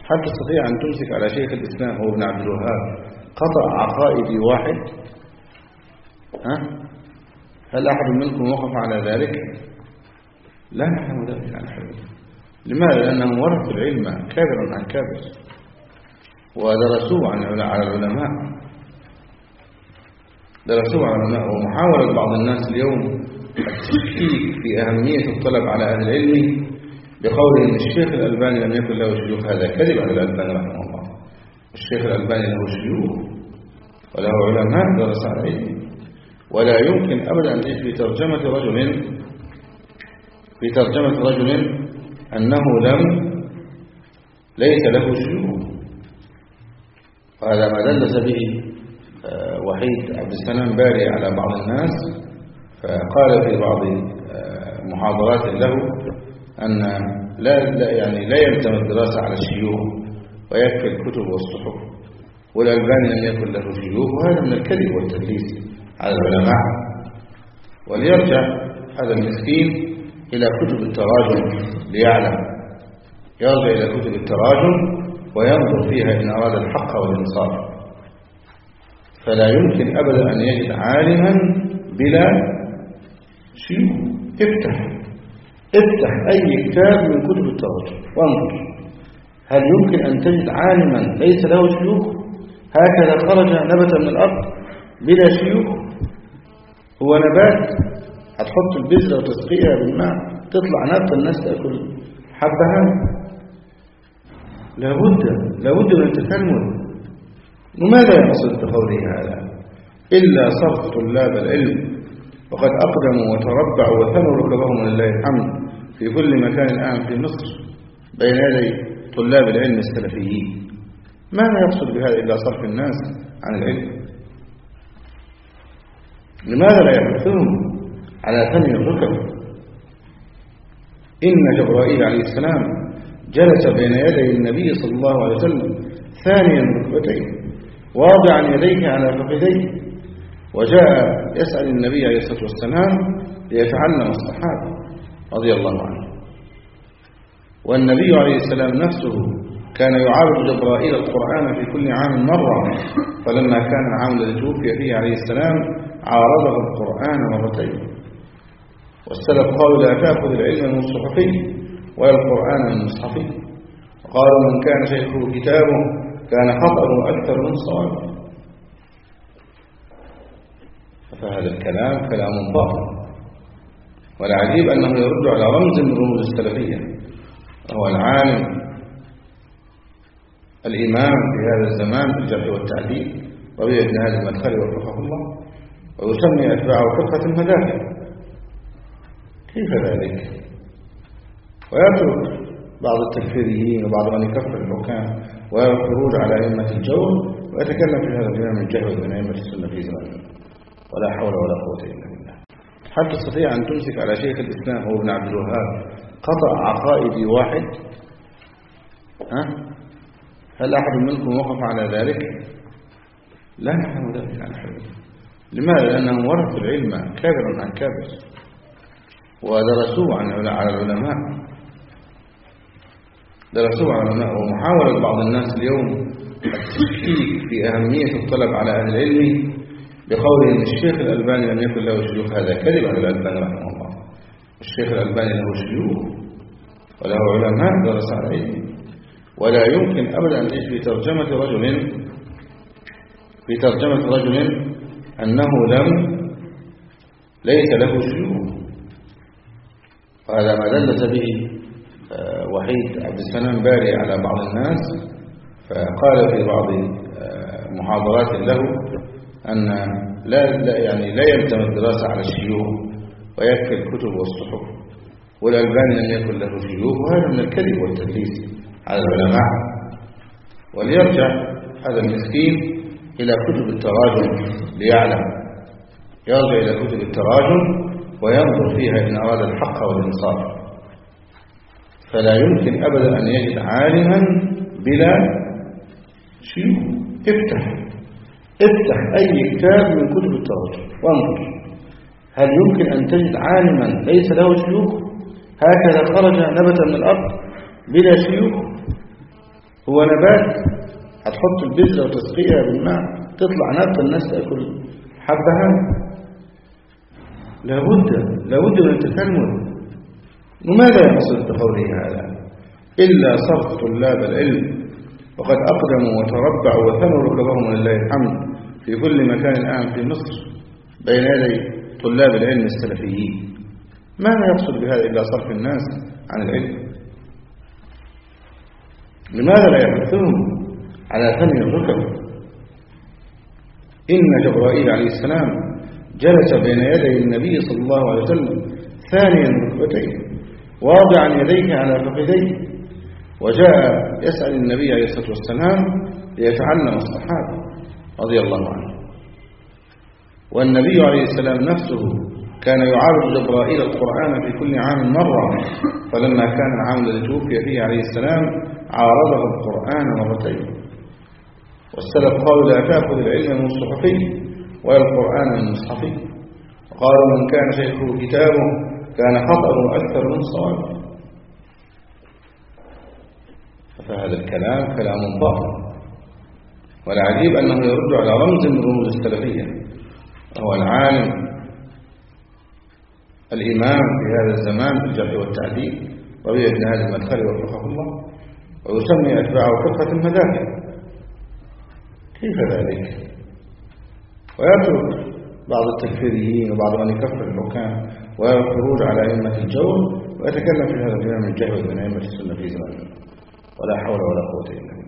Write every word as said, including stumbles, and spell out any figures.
هل تستطيع أن تمسك على شيخ الإسلام هو ابن عبد الوهاب قطع عقائدي واحد؟ ها؟ هل أحد منكم وقف على ذلك؟ لا نعلم ذلك عن حبيب. لماذا؟ لأنهم ورثوا العلم كابرا عن كابر ودرسوه على العلماء، درسوه على العلماء. ومحاولة بعض الناس اليوم التشكيك في أهمية الطلب على أهل العلم بقوله إن الشيخ الألباني لم يكن له شيوخ، هذا كذب على الألباني رحمه الله. الشيخ الألباني له شيوخ وله علماء درس على علم، ولا يمكن أبدا أن تجد في ترجمة رجل في ترجمة رجل أنه لم ليس له شيوخ. وهذا ما دلس به وحيد عبد السلام باري على بعض الناس، فقال في بعض محاضرات له أن لا, لا يعني لا يلزم الدراسة على الشيوخ ويكفي الكتب والصحف، والألباني لم يكن له شيوخ، وهذا من الكذب والتدليس على العلماء. وليرجع هذا المسكين إلى كتب التراجم ليعلم، يرجع إلى كتب التراجم وينظر فيها إن أراد الحق والإنصاف. فلا يمكن أبدا أن يجد عالما بلا شيوخ. افتح افتح أي كتاب من كتب التراجم وانظر، هل يمكن أن تجد عالما ليس له شيوخ هكذا خرج نبتا من الأرض بلا شيوخ؟ هو نبات هتحط البذرة وتسقيها بالماء تطلع نبتة الناس تأكل حبها؟ لابد لابد من التكلم. وماذا يقصد بقوله هذا؟ إلا صرف طلاب العلم، وقد أقدموا وتربعوا وثنوا ركبهم لله الحمد في كل مكان الآن في مصر بين يدي طلاب العلم السلفيين. ماذا يقصد بهذا إلا صرف الناس عن العلم؟ لماذا لا يحثهم على ثني الركب؟ إن جبرائيل عليه السلام جلس بين يدي النبي صلى الله عليه وسلم ثانيا ركبتين واضعا يديه على فخذيه، وجاء يسأل النبي عليه الصلاة والسلام ليتعلم الصحابة رضي الله عنه. والنبي عليه السلام نفسه كان يعارض جبرائيل القرآن في كل عام مرة، فلما كان العام الذي توفي فيه عليه السلام عارضه القرآن مرتين. والسلف قالوا لا تأخذ العلم من الصحفي ولا القرآن من المصحفي، وقالوا من كان شيخه كتابه كان خطأه أكثر من صوابه. فهذا الكلام كلام باطل، والعجيب أنه يرد على رمز من رموز السلفية، وهو العالم الإمام في هذا الزمان في الجرح والتعديل ربيع بن هادي المدخلي وفقه الله، ويسمي أتباعه فرقة المدافع. كيف ذلك؟ ويترك بعض التكفيريين وبعض من يكفر الحكام ويخرج على أئمة الجور ويتكلم في هذا الكلام الجهل من أئمة السنة في زمانه، ولا حول ولا قوة إلا بالله. هل تستطيع أن تمسك على شيخ الإسلام هو ابن عبد الوهاب قطع عقائدي واحد؟ ها؟ هل أحد منكم وقف على ذلك؟ لا نعلم ذلك عن حبيب. لماذا؟ لأنهم ورثوا العلم كابرا عن كابر ودرسوه على العلماء، درسوه على العلماء. ومحاولة بعض الناس اليوم التشكيك في أهمية الطلب على أهل العلم بقوله إن الشيخ الألباني لم يكن له شيوخ، هذا كذب على الألباني رحمه الله. الشيخ الألباني له شيوخ وله علماء درس على علم، ولا يمكن أبدا أن تجد في ترجمة رجل في ترجمة رجل أنه لم ليس له شيوخ. وهذا ما دلس به وحيد عبد السلام باري على بعض الناس، فقال في بعض محاضرات له أن لا, لا يعني لا يلزم الدراسة على الشيوخ ويكفي الكتب والصحف، والألباني لم يكن له شيوخ، وهذا من الكذب والتدليس على العلماء. وليرجع هذا المسكين إلى كتب التراجم ليعلم، يرجع إلى كتب التراجم وينظر فيها إن أراد الحق والإنصاف. فلا يمكن أبدا أن يجد عالما بلا شيوخ. افتح افتح أي كتاب من كتب التراجم وانظر، هل يمكن أن تجد عالما ليس له شيوخ هكذا خرج نبتا من الأرض بلا شيوخ؟ هو نبات هتحط البذرة وتسقيها بالماء تطلع نبتة الناس تأكل حبها؟ لابد لابد من التكلم. وماذا يقصد بقوله هذا؟ إلا صرف طلاب العلم وقد أقدموا وتربعوا وثمروا كبهم لله الحمد في كل مكان الآن في مصر بين يدي طلاب العلم السلفيين. ماذا يقصد بهذا إلا صرف الناس عن العلم؟ لماذا لا يحثهم على ثمن الركب؟ إن جبرائيل عليه السلام جلس بين يدي النبي صلى الله عليه وسلم ثانيا ركبتين واضعا يديه على فخذيه، وجاء يسأل النبي عليه الصلاة والسلام ليتعلم الصحابة رضي الله عنه. والنبي عليه السلام نفسه كان يعارض جبرائيل القرآن في كل عام مرة، فلما كان العام الذي توفي فيه عليه السلام عارضه القرآن مرتين. والسلف قالوا لا تأخذ العلم من الصحفي ولا القرآن من المصحفي، وقالوا من كان شيخه كتابه كان خطأه أكثر من صوابه. فهذا الكلام كلام باطل، والعجيب أنه يرد على رمز من رموز السلفية، وهو العالم الإمام في هذا الزمان في الجرح والتعديل ربيع بن هادي المدخلي وفقه الله، ويسمي أتباعه فرقة المذاهب. كيف ذلك؟ ويترك بعض التكفيريين وبعض من يكفر الحكام ويخرج على أئمة الجور ويتكلم في هذا الكلام من الجهل من أئمة السنة في زمانه. ولا حول ولا قوة إلا بالله.